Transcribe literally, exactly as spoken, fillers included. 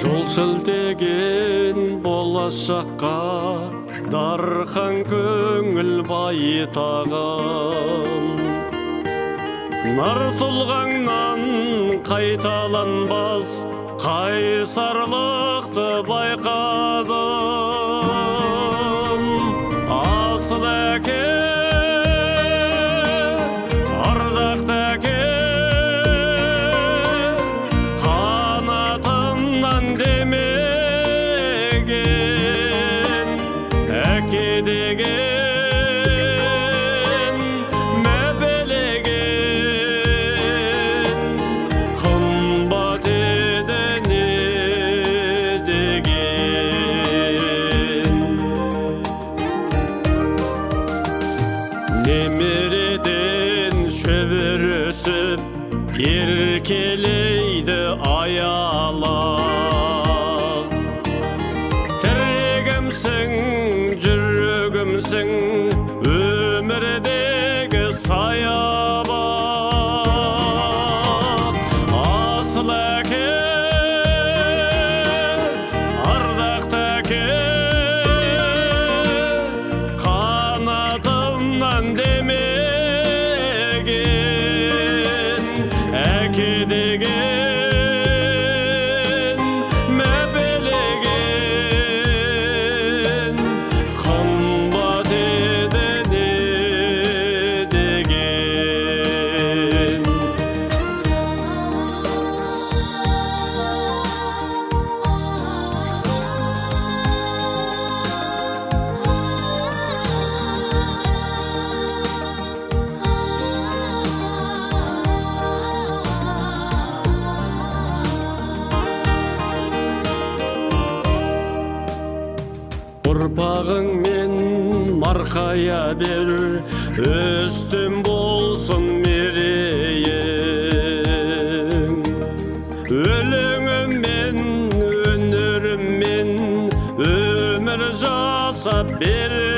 Жол сілтеген болашаққа дархан көңіл байтағым. Нар тұлғаңнан қайталанбас қайсарлықты байқадым. Асыл әке, ардақты әке, қанатымнан демеген әке деген мәпелеген қымбат еді не деген. Немереден шөбір өсіп еркелейді аялап. Тірегімсің, жүрегімсің, өмірдегі саябақ. Асыл әке, ардақты әке, қанатымнан демеген әке деген мәпелеген қымбат еді не деген. Ұрпағыңмен марқая бер, өстім болсын мерейің. Өлеңіммен, өнеріммен өмір жасап бер.